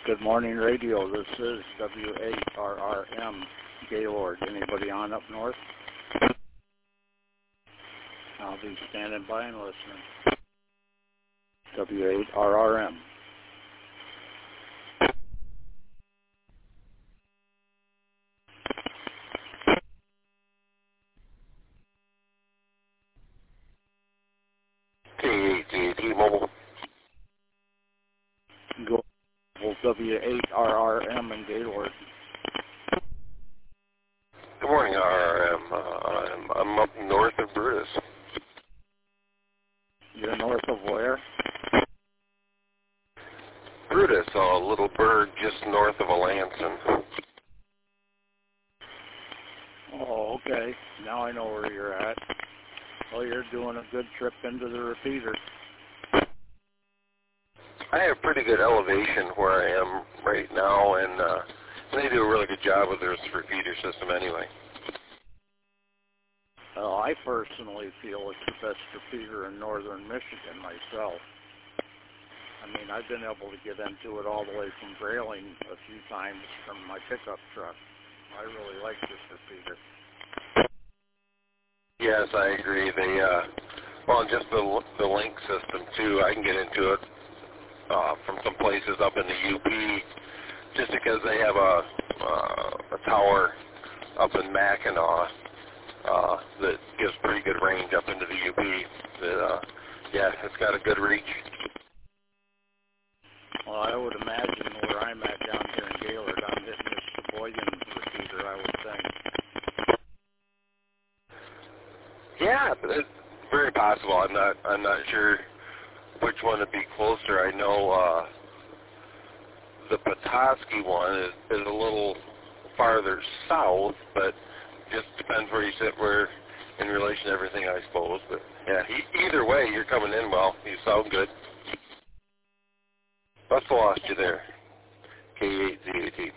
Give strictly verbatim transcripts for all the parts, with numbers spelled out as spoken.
Good morning, radio. This is W A R R M Gaylord. Anybody on up north? I'll be standing by and listening. W A R R M. K eight T A T Mobile. Go W eight R R M and Gaylord. Good morning, R R M. Uh, I'm, I'm up north of Brutus. You're north of where? Brutus, a little burg just north of Alanson. Oh, okay. Now I know where you're at. Well, you're doing a good trip into the repeater. I have pretty good elevation where I am right now, and uh, they do a really good job with their repeater system anyway. Well, I personally feel it's the best repeater in northern Michigan myself. I mean, I've been able to get into it all the way from Grayling a few times from my pickup truck. I really like this repeater. Yes, I agree. They, uh, well, just the the link system too. I can get into it uh, from some places up in the U P, just because they have a uh, a tower up in Mackinac uh, that gives pretty good range up into the U P. That, uh, yeah, it's got a good reach. Well, I would imagine where I'm at down here in Gaylord, I'm hitting this Sheboygan repeater, I would think. Yeah, but it's very possible. I'm not. I'm not sure which one would be closer. I know uh, the Petoskey one is, is a little farther south, but just depends where you sit, where in relation to everything, I suppose. But yeah, e- either way, you're coming in well. You sound good. Must have lost you there. K eight Z A T.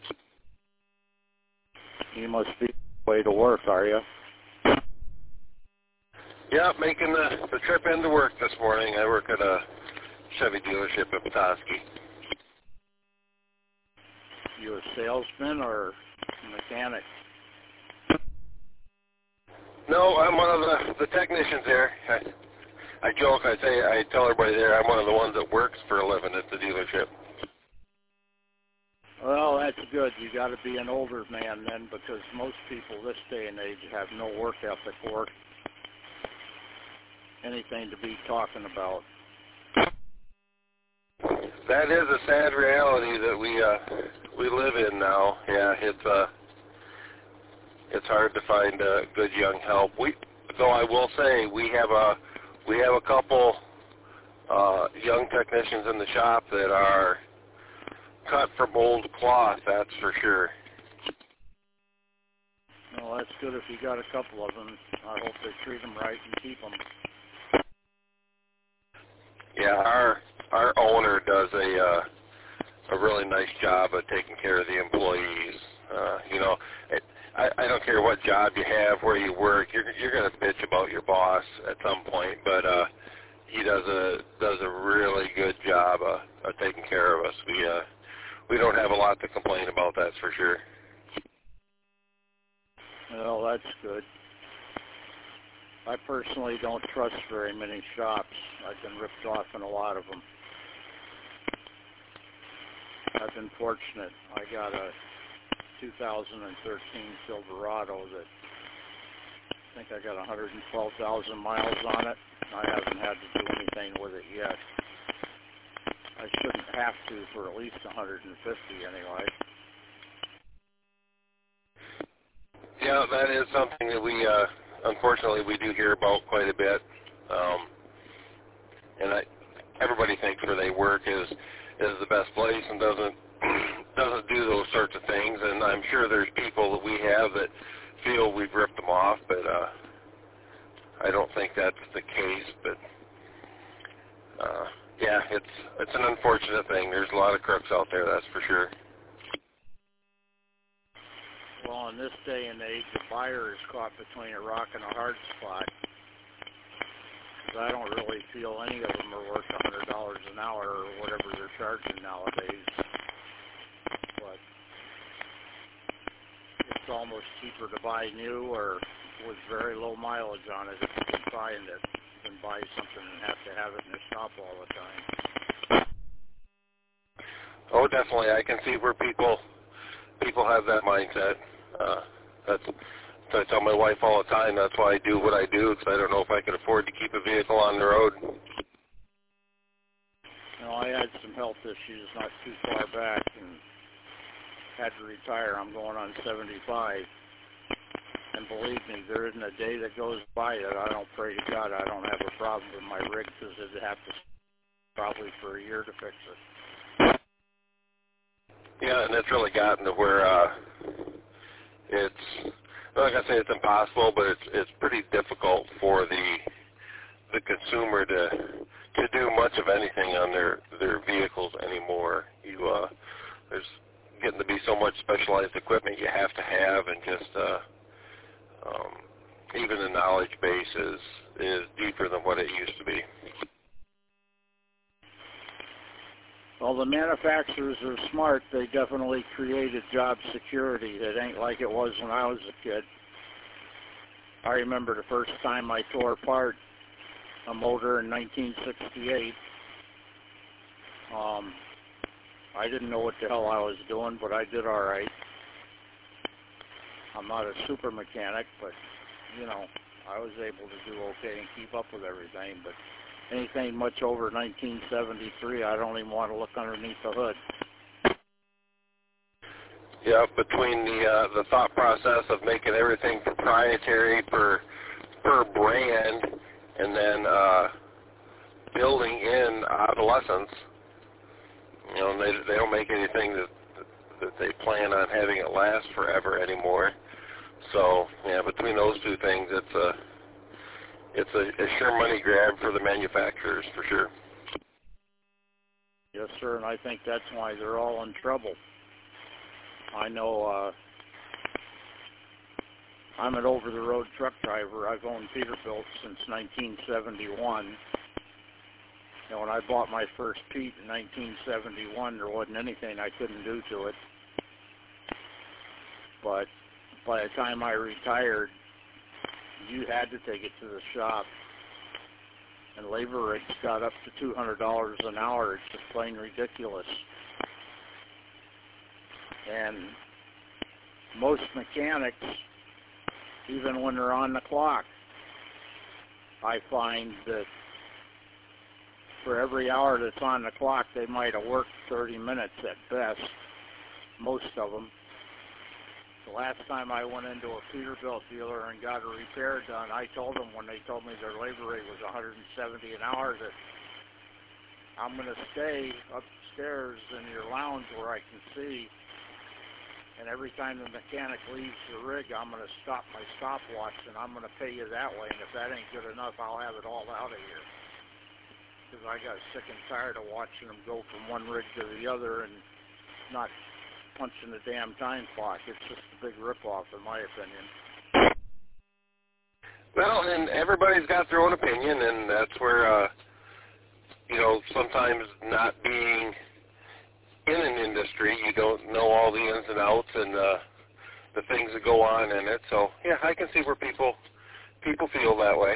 You must be on the way to work, are you? Yeah, making the, the trip into work this morning. I work at a Chevy dealership in Petoskey. You a salesman or mechanic? No, I'm one of the, the technicians there. I, I joke, I say, I tell everybody there I'm one of the ones that works for a living at the dealership. Well, that's good. You got to be an older man then, because most people this day and age have no work ethic or anything to be talking about. That is a sad reality that we uh, we live in now. Yeah, it's uh, it's hard to find uh, good young help. We, though I will say, we have a we have a couple uh, young technicians in the shop that are cut from old cloth. That's for sure. Well, that's good if you got a couple of them. I hope they treat them right and keep them. Yeah, our our owner does a uh, a really nice job of taking care of the employees. Uh, you know, it, I, I don't care what job you have, where you work, you're you're going to bitch about your boss at some point, but uh, he does a does a really good job of, of taking care of us. We uh, we don't have a lot to complain about, that's for sure. Well, that's good. I personally don't trust very many shops. I've been ripped off in a lot of them. I've been fortunate. I got a two thousand thirteen Silverado that I think I got one hundred twelve thousand miles on it. I haven't had to do anything with it yet. I shouldn't have to for at least one hundred fifty anyway. Yeah, that is something that we, uh, unfortunately, we do hear about quite a bit. Um, and I, everybody thinks where they work is is the best place and doesn't doesn't do those sorts of things. And I'm sure there's people that we have that feel we've ripped them off, but uh, I don't think that's the case. But uh, yeah, it's it's an unfortunate thing. There's a lot of crooks out there, that's for sure. Well, in this day and age, the buyer is caught between a rock and a hard spot. I don't really feel any of them are worth one hundred dollars an hour or whatever they're charging nowadays. it's almost cheaper to buy new or with very low mileage on it if you can find it than buy something and have to have it in the shop all the time. Oh, definitely. I can see where people people have that mindset. Uh, that's so I tell my wife all the time. That's why I do what I do, because I don't know if I can afford to keep a vehicle on the road. You know, I had some health issues not too far back and had to retire. I'm going on seventy-five. And believe me, there isn't a day that goes by that I don't pray to God I don't have a problem with my rig, because it'd have to probably for a year to fix it. Yeah, and it's really gotten to where uh, it's, like I say, it's impossible, but it's it's pretty difficult for the the consumer to to do much of anything on their their vehicles anymore. You uh, there's getting to be so much specialized equipment you have to have, and just uh, um, even the knowledge base is is deeper than what it used to be. Well, the manufacturers are smart. They definitely created job security. It ain't like it was when I was a kid. I remember the first time I tore apart a motor in nineteen sixty-eight. Um, I didn't know what the hell I was doing, but I did all right. I'm not a super mechanic, but, you know, I was able to do okay and keep up with everything. But anything much over nineteen seventy-three, I don't even want to look underneath the hood. Yeah, between the uh, the thought process of making everything proprietary per per brand, and then uh, building in obsolescence, you know, they they don't make anything that that they plan on having it last forever anymore. So yeah, between those two things, it's a it's a, a sure money grab for the manufacturers for sure. Yes, sir, and I think that's why they're all in trouble. I know uh, I'm an over-the-road truck driver. I've owned Peterbilt since nineteen seventy-one. And when I bought my first Pete in nineteen seventy-one, there wasn't anything I couldn't do to it. But by the time I retired, you had to take it to the shop. And labor rates got up to two hundred dollars an hour. It's just plain ridiculous. And most mechanics, even when they're on the clock, I find that for every hour that's on the clock, they might have worked thirty minutes at best, most of them. The last time I went into a Peterbilt dealer and got a repair done, I told them when they told me their labor rate was one hundred seventy an hour that I'm going to stay upstairs in your lounge where I can see, and every time the mechanic leaves the rig, I'm going to stop my stopwatch and I'm going to pay you that way, and if that ain't good enough, I'll have it all out of here. Because I got sick and tired of watching them go from one rig to the other and not punching the damn time clock. It's just a big ripoff, in my opinion. Well, and everybody's got their own opinion, and that's where, uh, you know, sometimes not being in an industry, you don't know all the ins and outs and uh, the things that go on in it. So, yeah, I can see where people people feel that way.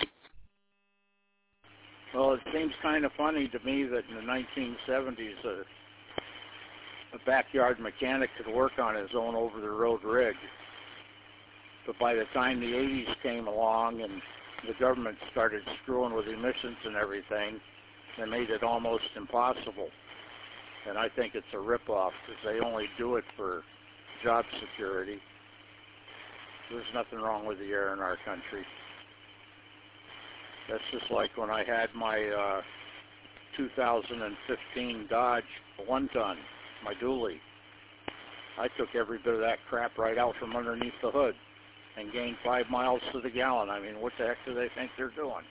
Well, it seems kind of funny to me that in the nineteen seventies, a, a backyard mechanic could work on his own over-the-road rig. But by the time the eighties came along and the government started screwing with emissions and everything, they made it almost impossible. And I think it's a ripoff because they only do it for job security. There's nothing wrong with the air in our country. That's just like when I had my uh, two thousand fifteen Dodge one-ton, my dually. I took every bit of that crap right out from underneath the hood and gained five miles to the gallon. I mean, what the heck do they think they're doing?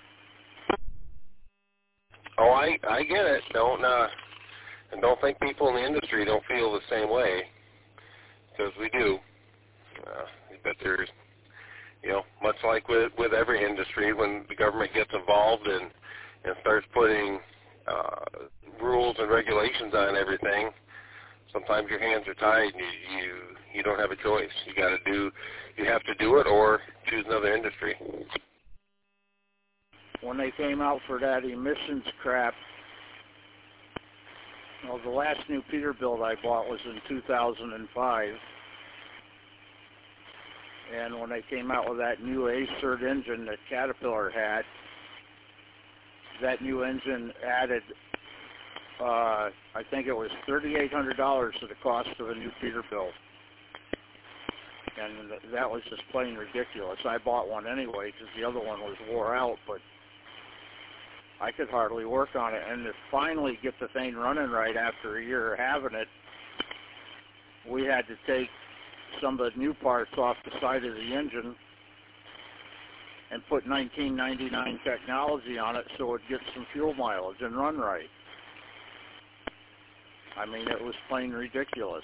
Oh, I I get it. Don't uh, and don't think people in the industry don't feel the same way, because we do. Uh, but there's, you know, much like with with every industry, when the government gets involved and and starts putting uh, rules and regulations on everything, sometimes your hands are tied and you you, you don't have a choice. You got to do, you have to do it or choose another industry. When they came out for that emissions crap, well, the last new Peterbilt I bought was in two thousand five. And when they came out with that new A-Cert engine that Caterpillar had, that new engine added, uh, I think it was thirty-eight hundred dollars to the cost of a new Peterbilt. And that was just plain ridiculous. I bought one anyway because the other one was wore out, but I could hardly work on it. And to finally get the thing running right after a year of having it, we had to take some of the new parts off the side of the engine and put nineteen ninety-nine technology on it so it gets some fuel mileage and run right. I mean, it was plain ridiculous.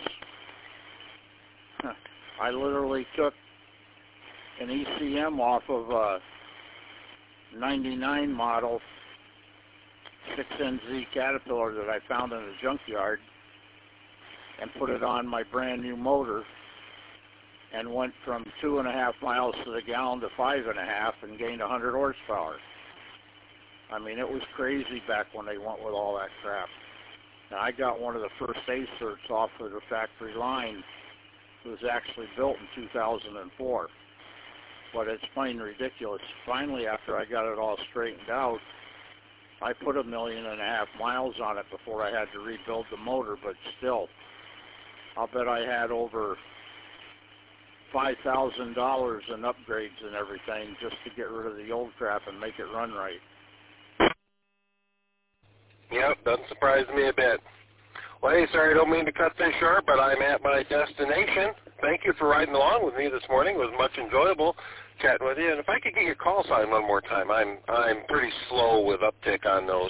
I literally took an E C M off of a ninety-nine model six N Z Caterpillar that I found in a junkyard and put it on my brand new motor and went from two and a half miles to the gallon to five and a half and gained one hundred horsepower. I mean, it was crazy back when they went with all that crap. Now, I got one of the first A-Certs off of the factory line. It was actually built in two thousand four. But it's plain ridiculous. Finally, after I got it all straightened out, I put a million and a half miles on it before I had to rebuild the motor, but still, I'll bet I had over five thousand dollars in upgrades and everything just to get rid of the old crap and make it run right. Yep, doesn't surprise me a bit. Well, hey, sorry, I don't mean to cut this short, but I'm at my destination. Thank you for riding along with me this morning. It was much enjoyable chatting with you. And if I could get your call sign one more time, I'm I'm pretty slow with uptick on those.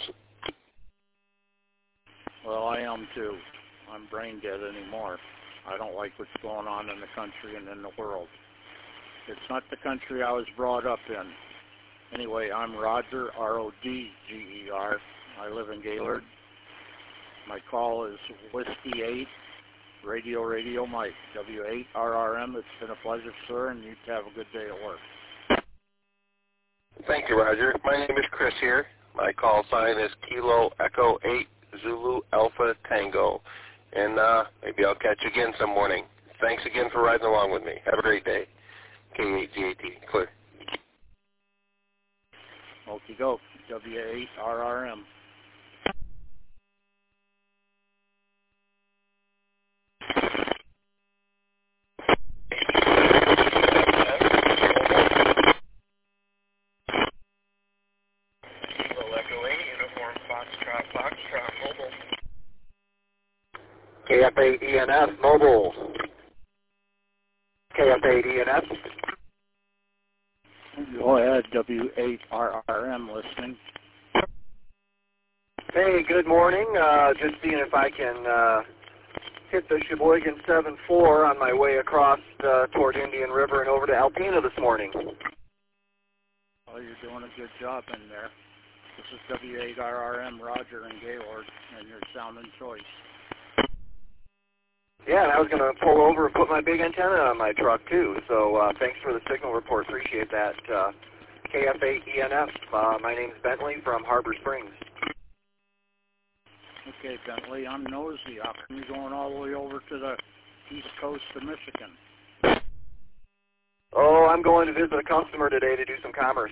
Well, I am too. I'm brain dead anymore. I don't like what's going on in the country and in the world. It's not the country I was brought up in. Anyway, I'm Roger, R O D G E R. I live in Gaylord. My call is Whiskey eight, Radio Radio Mike, W eight R R M. It's been a pleasure, sir, and you have a good day at work. Thank you, Roger. My name is Chris here. My call sign is Kilo Echo eight Zulu Alpha Tango. And uh, maybe I'll catch you again some morning. Thanks again for riding along with me. Have a great day. K eight G A T, clear. Okie doke, W eight R R M. K F eight E N F Mobile. K F eight E N F. Go ahead, W eight R R M listening. Hey, good morning. Uh, just seeing if I can uh, hit the Sheboygan seven four on my way across uh, toward Indian River and over to Alpena this morning. Well, you're doing a good job in there. This is W eight R R M Roger and Gaylord, and your sound and choice. Yeah, and I was going to pull over and put my big antenna on my truck, too. So uh, thanks for the signal report. Appreciate that. Uh, K F eight E N F. Uh, my name's Bentley from Harbor Springs. Okay, Bentley, I'm nosy. How come you're going all the way over to the east coast of Michigan? Oh, I'm going to visit a customer today to do some commerce.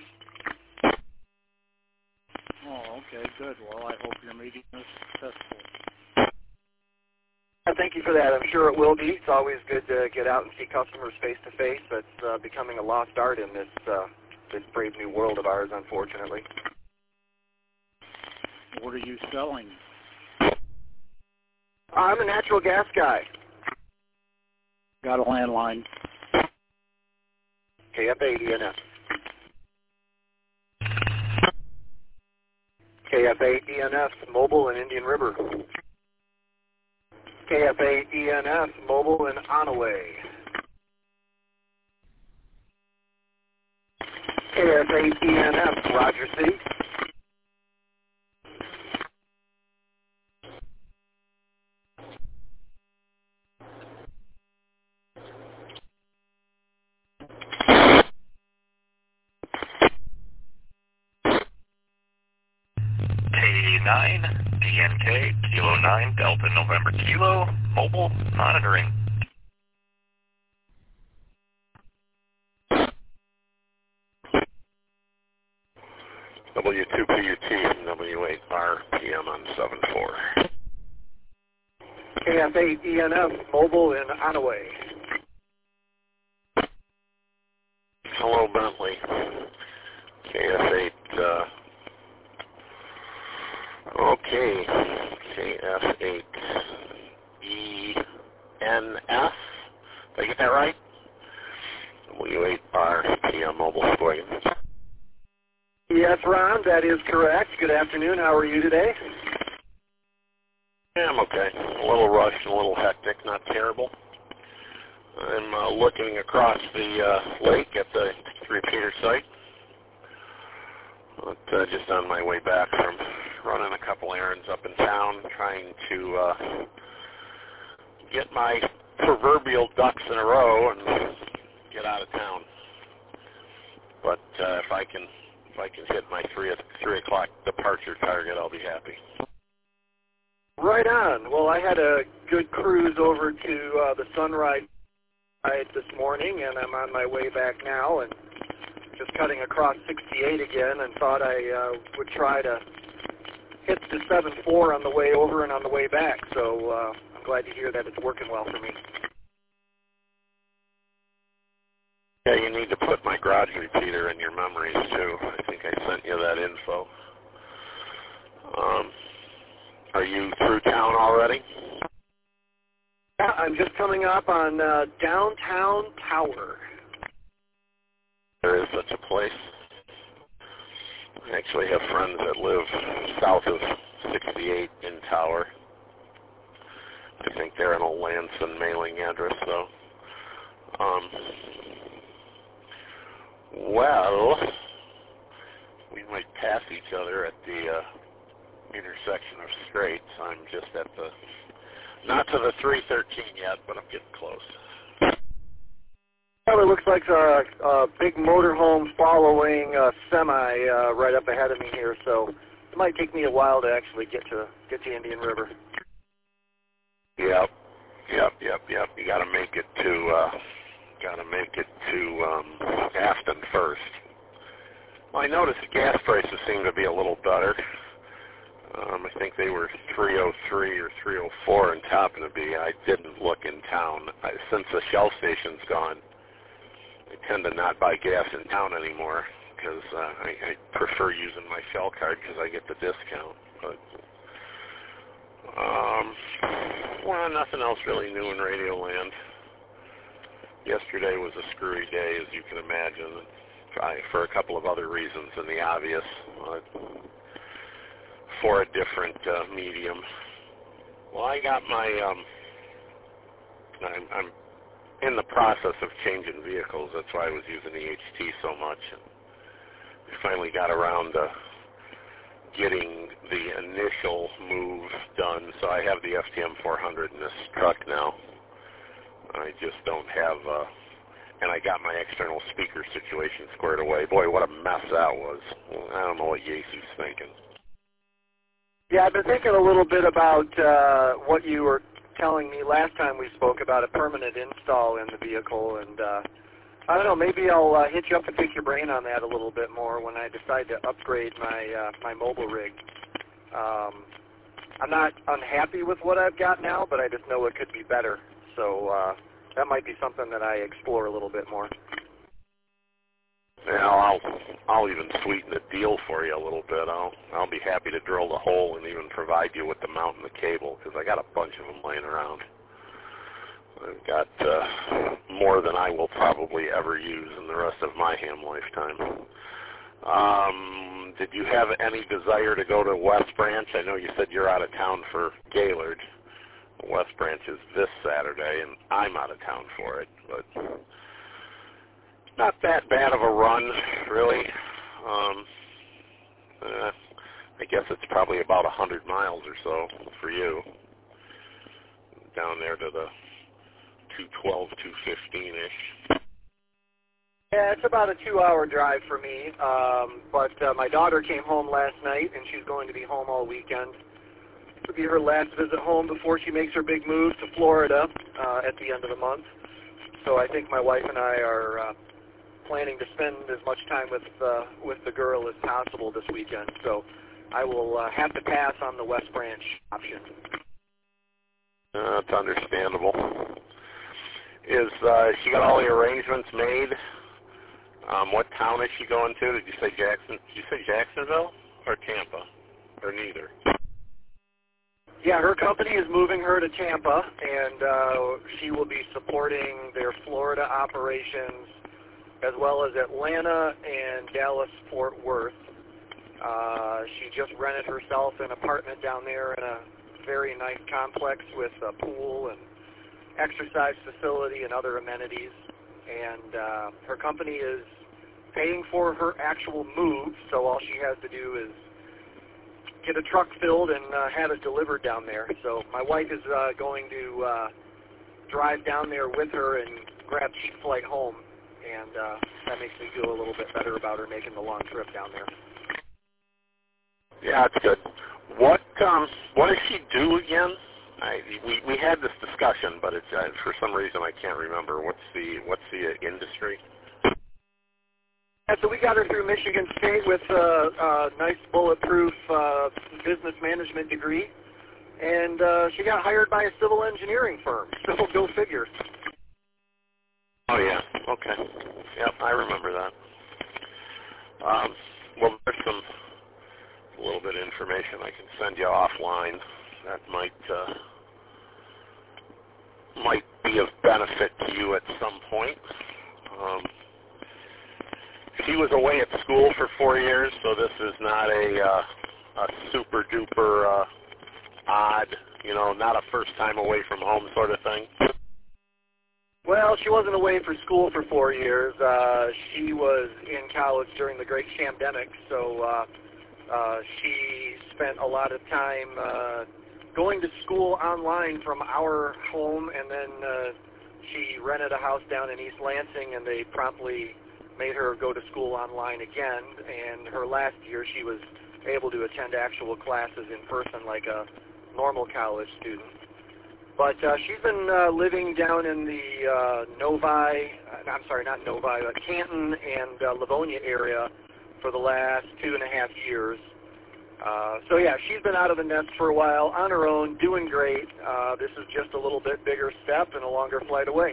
Oh, okay, good. Well, I hope your meeting is successful. Thank you for that. I'm sure it will be. It's always good to get out and see customers face to face. That's uh, becoming a lost art in this uh, this brave new world of ours, unfortunately. What are you selling? I'm a natural gas guy. Got a landline. K F eight E N F. K F eight E N F Mobile in Indian River. K F eight E N F Mobile in Onaway. K F eight E N F Roger C. nine, D N K, Kilo nine, Delta November Kilo, mobile monitoring. W two P U T from W eight R P M on seven four. K F eight E N F, mobile in Onaway. Hello, Bentley. K F eight, uh, okay, K F eight E N F, did I get that right? W eight R P M mobile Sheboygan. Yes, Ron, that is correct. Good afternoon. How are you today? Yeah, I'm okay. A little rushed, a little hectic, not terrible. I'm uh, looking across the uh, lake at the repeater site. But, uh, just on my way back from running a couple errands up in town, trying to uh, get my proverbial ducks in a row and get out of town. But uh, if I can, if I can hit my three three o'clock departure target, I'll be happy. Right on. Well, I had a good cruise over to uh, the Sunrise ride this morning, and I'm on my way back now, and just cutting across sixty-eight again, and thought I uh, would try to hit the seven four on the way over and on the way back. So uh, I'm glad to hear that it's working well for me. Yeah, you need to put my garage repeater in your memories, too. I think I sent you that info. Um, are you through town already? Yeah, I'm just coming up on uh, Downtown Tower. There is such a place. I actually have friends that live south of sixty-eight in Tower. I think they're in a Lansing mailing address, though. Um, well, we might pass each other at the uh, intersection of Straits. I'm just at the, not to the three thirteen yet, but I'm getting close. Well, it looks like a, a big motorhome following a semi uh, right up ahead of me here, so it might take me a while to actually get to get to Indian River. Yep, yep, yep, yep. You got to make it to, uh, got to make it to um, Afton first. Well, I noticed the gas prices seem to be a little better. Um, I think they were three oh three or three oh four in Toppinabee. I didn't look in town. I, since the Shell station's gone, I tend to not buy gas in town anymore because uh, I, I prefer using my Shell card because I get the discount. But um, well, nothing else really new in Radio Land. Yesterday was a screwy day, as you can imagine, for a couple of other reasons than the obvious. Uh, for a different uh, medium. Well, I got my, um, I'm, I'm in the process of changing vehicles. That's why I was using the H T so much. And we finally got around to getting the initial move done. So I have the F T M four hundred in this truck now. I just don't have, uh, and I got my external speaker situation squared away. Boy, what a mess that was. I don't know what Yesu's thinking. Yeah, I've been thinking a little bit about uh, what you were telling me last time we spoke about a permanent install in the vehicle, and uh, I don't know, maybe I'll uh, hit you up and pick your brain on that a little bit more when I decide to upgrade my uh, my mobile rig. Um, I'm not unhappy with what I've got now, but I just know it could be better, so uh, that might be something that I explore a little bit more. Yeah, I'll I'll even sweeten the deal for you a little bit. I'll I'll be happy to drill the hole and even provide you with the mount and the cable because I got a bunch of them laying around. I've got uh, more than I will probably ever use in the rest of my ham lifetime. Um, did you have any desire to go to West Branch? I know you said you're out of town for Gaylord. West Branch is this Saturday, and I'm out of town for it, but not that bad of a run, really. Um, uh, I guess it's probably about one hundred miles or so for you. Down there to the two twelve, two fifteen-ish. Yeah, it's about a two-hour drive for me, um, but uh, my daughter came home last night, and she's going to be home all weekend. It'll be her last visit home before she makes her big move to Florida uh, at the end of the month. So I think my wife and I are uh, planning to spend as much time with uh, with the girl as possible this weekend. So I will uh, have to pass on the West Branch option. Uh, that's understandable. Is uh, she got all the arrangements made? Um, what town is she going to? Did you say Jackson? Did you say Jacksonville or Tampa, or neither? Yeah, her company is moving her to Tampa, and uh, she will be supporting their Florida operations as well as Atlanta and Dallas-Fort Worth. Uh, she just rented herself an apartment down there in a very nice complex with a pool and exercise facility and other amenities. And uh, her company is paying for her actual move, so all she has to do is get a truck filled and uh, have it delivered down there. So my wife is uh, going to uh, drive down there with her and grab cheap flight home, and uh, that makes me feel a little bit better about her making the long trip down there. Yeah, that's good. What um, what does she do again? I, we we had this discussion, but it's uh, for some reason I can't remember. What's the what's the uh, industry? And so we got her through Michigan State with a, a nice bulletproof uh, business management degree, and uh, she got hired by a civil engineering firm. So go figure. Oh yeah, okay. Yep, I remember that. Um, well, there's some a little bit of information I can send you offline that might uh, might be of benefit to you at some point. Um, she was away at school for four years, so this is not a, uh, a super duper uh, odd, you know, not a first time away from home sort of thing. Well, she wasn't away for school for four years. Uh, she was in college during the Great Shamdemic, so uh, uh, she spent a lot of time uh, going to school online from our home, and then uh, she rented a house down in East Lansing, and they promptly made her go to school online again. And her last year, she was able to attend actual classes in person like a normal college student. But uh, she's been uh, living down in the uh, Novi, uh, I'm sorry, not Novi, but Canton and uh, Livonia area for the last two and a half years. Uh, so yeah, she's been out of the nest for a while on her own, doing great. Uh, this is just a little bit bigger step and a longer flight away.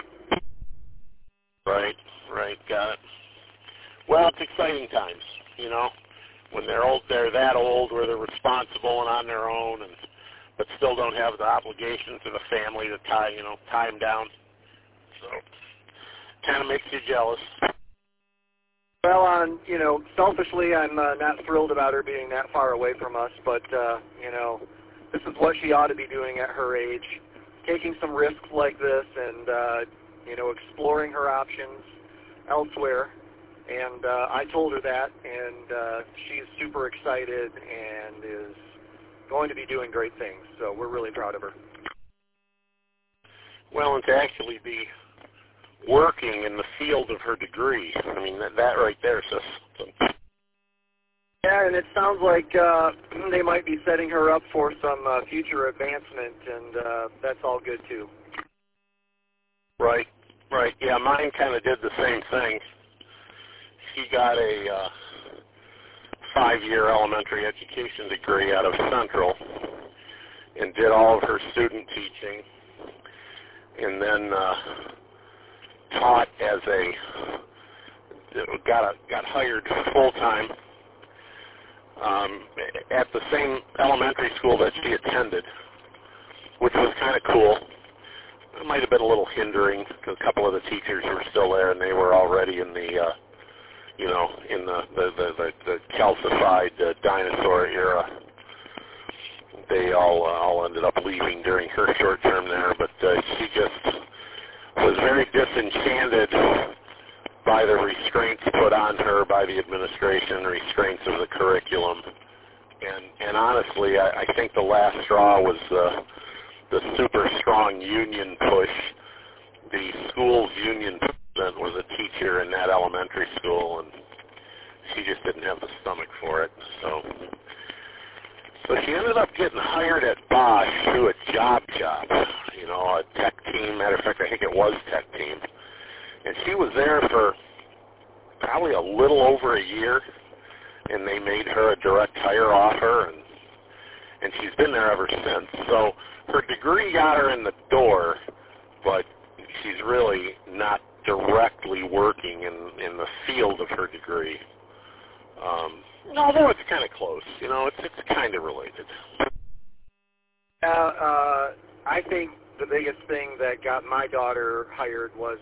Right, right, got it. Well, it's exciting times, you know, when they're old, they're that old where they're responsible and on their own, and but still don't have the obligations of a family to tie, you know, tie them down. So, kind of makes you jealous. Well, on you know, selfishly, I'm uh, not thrilled about her being that far away from us, but uh, you know, this is what she ought to be doing at her age, taking some risks like this, and uh, you know, exploring her options elsewhere. And uh, I told her that, and uh, she's super excited and is going to be doing great things. So we're really proud of her. Well, and to actually be working in the field of her degree, I mean, that, that right there says something. Yeah, and it sounds like uh, they might be setting her up for some uh, future advancement, and uh, that's all good too. Right, right. Yeah, mine kind of did the same thing. She got a uh, five-year elementary education degree out of Central and did all of her student teaching, and then uh, taught as a got a, got hired full time um, at the same elementary school that she attended, which was kind of cool. It might have been a little hindering because a couple of the teachers were still there, and they were already in the uh, you know, in the the the, the, the calcified uh, dinosaur era. They all uh, all ended up leaving during her short term there, but uh, she just was very disenchanted by the restraints put on her by the administration, restraints of the curriculum, and and honestly, I, I think the last straw was uh, the super strong union push. The school's union president was a teacher in that that elementary school, and she just didn't have the stomach for it. So, so she ended up getting hired at Bosch through a job job, you know, a tech team. Matter of fact, I think it was tech team. And she was there for probably a little over a year, and they made her a direct hire offer, and and she's been there ever since. So her degree got her in the door, but she's really not directly working in, in the field of her degree. Um, although it's kind of close, you know, it's it's kind of related. Uh, uh, I think the biggest thing that got my daughter hired was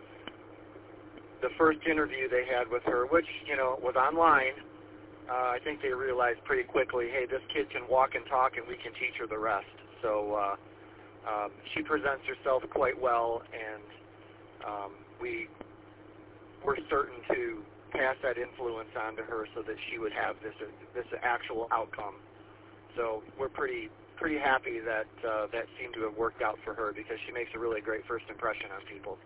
the first interview they had with her, which, you know, was online. Uh, I think they realized pretty quickly, hey, this kid can walk and talk, and we can teach her the rest. So uh, um, she presents herself quite well, and um, we were certain to pass that influence on to her so that she would have this this actual outcome. So we're pretty pretty happy that uh, that seemed to have worked out for her, because she makes a really great first impression on people.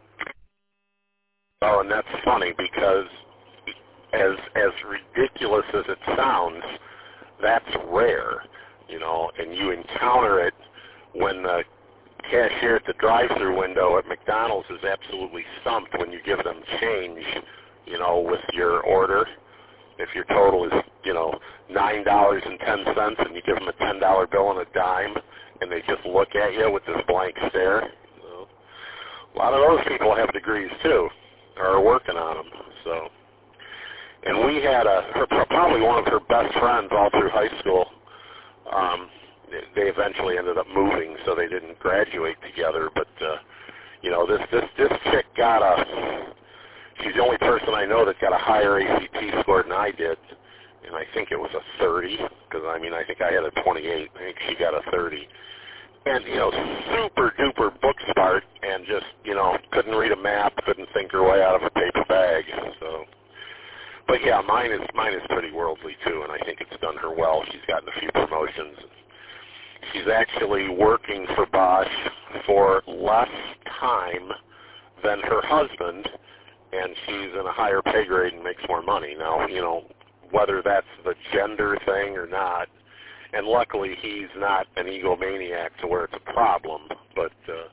Oh, and that's funny, because as as ridiculous as it sounds, that's rare, you know, and you encounter it when the cashier at the drive-through window at McDonald's is absolutely stumped when you give them change, you know, with your order. If your total is, you know, nine dollars and ten cents and you give them a ten dollar bill and a dime, and they just look at you with this blank stare. You know. A lot of those people have degrees too, or are working on them, so. And we had a, her, probably one of her best friends all through high school. Um, they eventually ended up moving, so they didn't graduate together. But uh, you know, this this this chick got a. She's the only person I know that got a higher A C T score than I did, and I think it was a thirty. Because I mean, I think I had a twenty-eight. I think she got a thirty. And you know, super duper book smart, and just you know, couldn't read a map, couldn't think her way out of a paper bag. So. But yeah, mine is mine is pretty worldly too, and I think it's done her well. She's gotten a few promotions. She's actually working for Bosch for less time than her husband, and she's in a higher pay grade and makes more money. Now, you know, whether that's the gender thing or not, and luckily he's not an egomaniac to where it's a problem, but uh,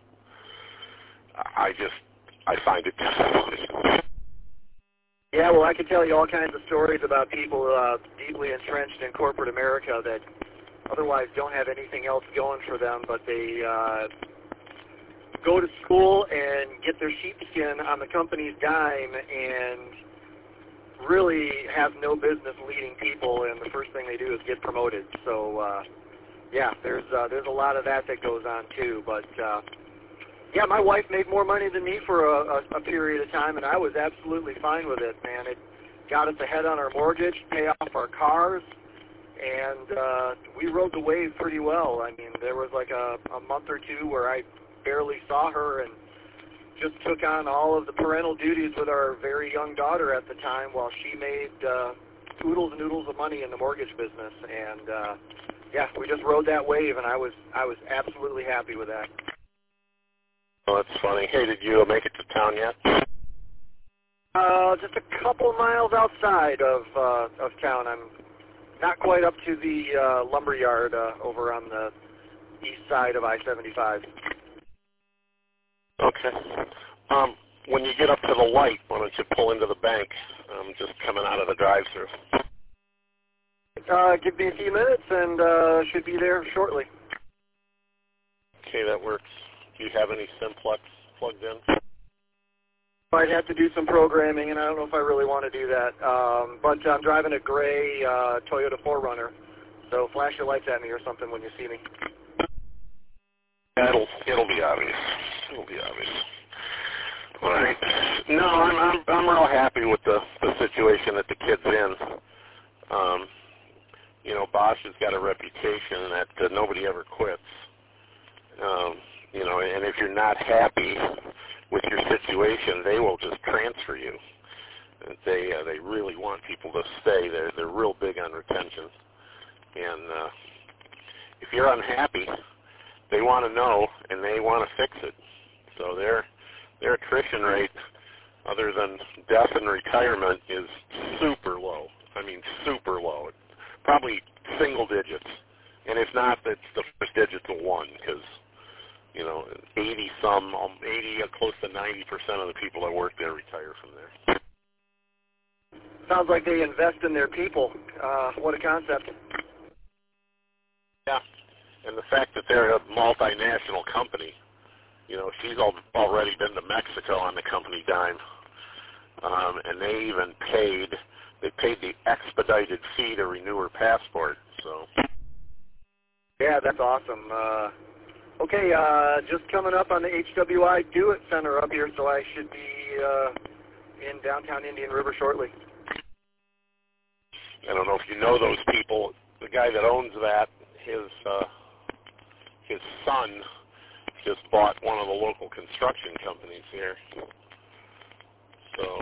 I just, I find it just funny. Yeah, well, I could tell you all kinds of stories about people uh, deeply entrenched in corporate America that otherwise don't have anything else going for them, but they uh, go to school and get their sheepskin on the company's dime and really have no business leading people, and the first thing they do is get promoted. So, uh, yeah, there's uh, there's a lot of that that goes on too, but... Uh, Yeah, my wife made more money than me for a, a, a period of time, and I was absolutely fine with it, man. It got us ahead on our mortgage, pay off our cars, and uh, we rode the wave pretty well. I mean, there was like a, a month or two where I barely saw her and just took on all of the parental duties with our very young daughter at the time while she made uh, oodles and oodles of money in the mortgage business. And, uh, yeah, we just rode that wave, and I was I was absolutely happy with that. Oh, that's funny. Hey, did you make it to town yet? Uh, just a couple miles outside of uh, of town. I'm not quite up to the uh, lumber yard uh, over on the east side of I seventy-five. Okay. Um, when you get up to the light, why don't you pull into the bank? I'm just coming out of the drive-thru. Uh, give me a few minutes, and uh, should be there shortly. Okay, that works. Do you have any Simplex plugged in? I'd have to do some programming, and I don't know if I really want to do that. Um, but I'm driving a gray uh, Toyota four runner, so flash your lights at me or something when you see me. Yeah, it'll it'll be obvious. It'll be obvious. All right. No, I'm I'm I'm real happy with the the situation that the kid's in. Um, you know, Bosch has got a reputation that uh, nobody ever quits. Um, You know, and if you're not happy with your situation, they will just transfer you. They uh, they really want people to stay. They're they're real big on retention. And uh, if you're unhappy, they want to know and they want to fix it. So their their attrition rate other than death and retirement, is super low. I mean, super low. Probably single digits. And if not, it's the first digits of one, because, you know, eighty some, um, eighty, uh, close to ninety percent of the people that work there retire from there. Sounds like they invest in their people. Uh, what a concept. Yeah, and the fact that they're a multinational company, you know, she's al- already been to Mexico on the company dime, um, and they even paid, they paid the expedited fee to renew her passport, so. Yeah, that's awesome. Uh, okay, uh, just coming up on the H W I Do It Center up here, so I should be uh, in downtown Indian River shortly. I don't know if you know those people. The guy that owns that, his uh, his son just bought one of the local construction companies here. So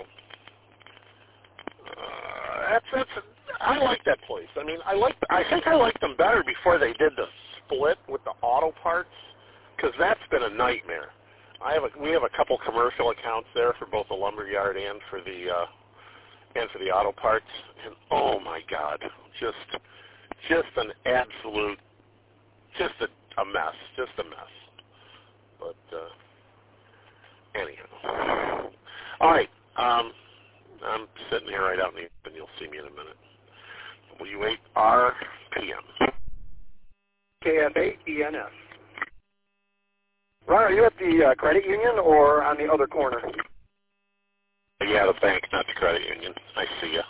uh, that's that's. I like that place. I mean, I like. I think I liked them better before they did the split with the auto parts, because that's been a nightmare. I have a, we have a couple commercial accounts there for both the lumberyard and for the uh, and for the auto parts, and oh my God, just just an absolute, just a, a mess, just a mess. But uh, anyhow, all right. Um, I'm sitting here right out in the open. You'll see me in a minute. W eight R P M. K F eight E N S. Ron, are you at the uh, credit union or on the other corner? Yeah, the bank, not the credit union. I see you.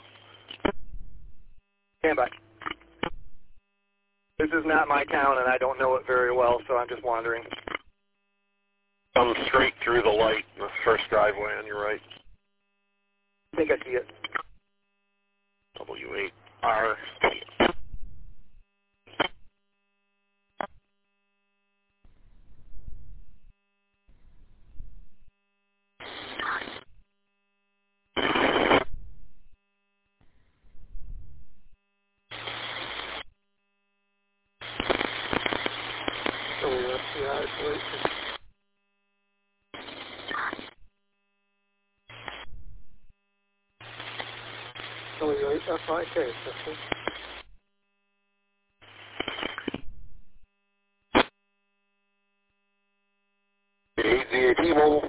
Stand by. This is not my town, and I don't know it very well, so I'm just wandering. Come straight through the light, the first driveway on your right. I think I see it. W eight R P M. W eight F I K. Z A T mobile.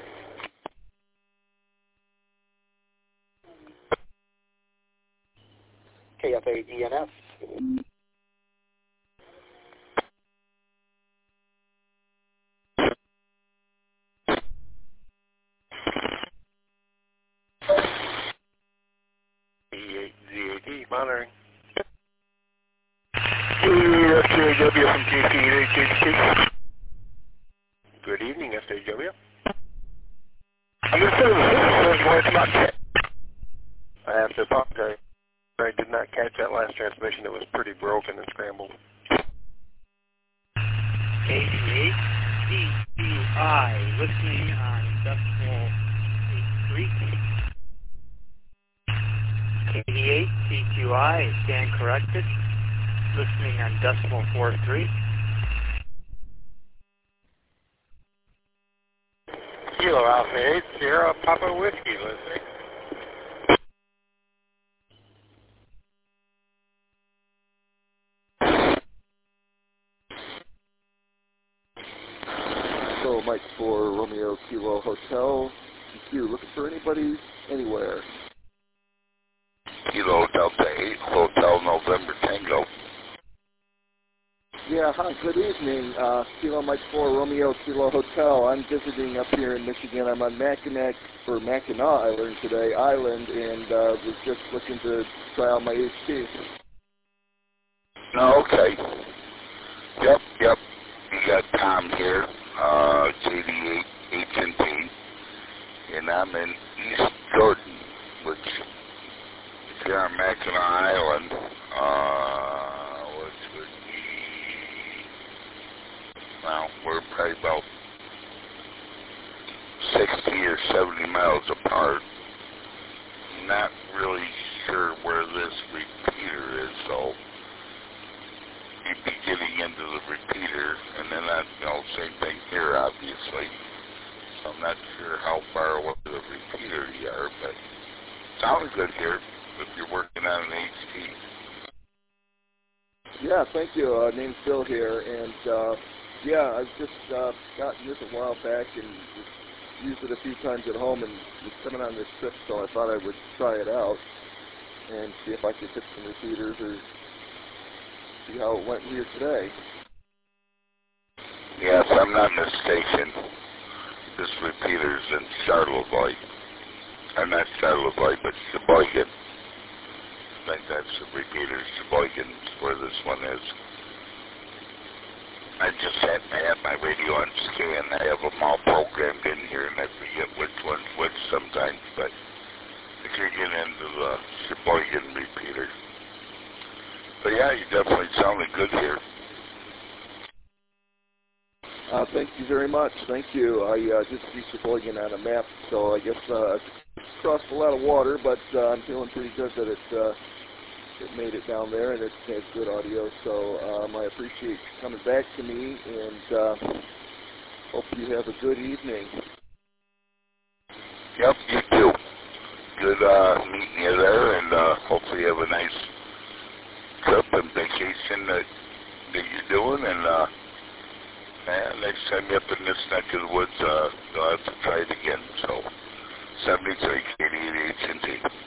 K F eight E N S. Z A T monitoring. S J W from J P eight H H. Good evening, S J W. I'm going to say the it's not yet. I have to apologize. I did not catch that last transmission. It was pretty broken and scrambled. eighty-eight D Q I, listening on decimal eight three. eighty-eight D Q I, stand corrected, listening on decimal four three. Kilo Alpha eight, Sierra Papa Whiskey, listening. So Mike for Romeo Kilo Hotel. You looking for anybody anywhere? Kilo Delta eight, Hotel November Tango. Yeah, hi, good evening. Uh, Kilo Mike four Romeo Kilo Hotel. I'm visiting up here in Michigan. I'm on Mackinac, or Mackinac Island today, Island, and uh, was just looking to try out my H P. No, okay. Yep, yep. You got Tom here, uh, J D eight H and P, and I'm in East Jordan, which, if you're on Mackinac Island, uh, which would be, well, we're probably about sixty or seventy miles apart. Not really sure where this repeater is, though. You'd be getting into the repeater, and then that, you know, same thing here, obviously. So I'm not sure how far away the repeater you are, but sounds good here if you're working on an H T. Yeah, thank you. Uh, name's Bill here, and uh, yeah, I've just uh, gotten this a while back and used it a few times at home, and was coming on this trip, so I thought I would try it out and see if I could hit some repeaters or see how it went here today. Yes, I'm not mistaken. This repeater's in Charlevoix. I'm not Charlevoix, but Sheboygan. I think that's the repeater. Sheboygan is where this one is. I just happen to have my radio on scan. I have them all programmed in here, and I forget which one's which sometimes, but I can get into the Sheboygan repeater. But yeah, you definitely sounded good here. Uh, thank you very much. Thank you. I uh, just see Sheboygan on a map, so I guess uh, it's crossed a lot of water, but uh, I'm feeling pretty good that it uh, it made it down there, and it has good audio. So um, I appreciate you coming back to me, and uh, hope you have a good evening. Yep, you too. Good uh, meeting you there, and uh, hopefully you have a nice trip and vacation that that you're doing, and uh, man, next time you're up in this neck of the woods, uh, you'll have to try it again. So, seventy-three K D eight H and T.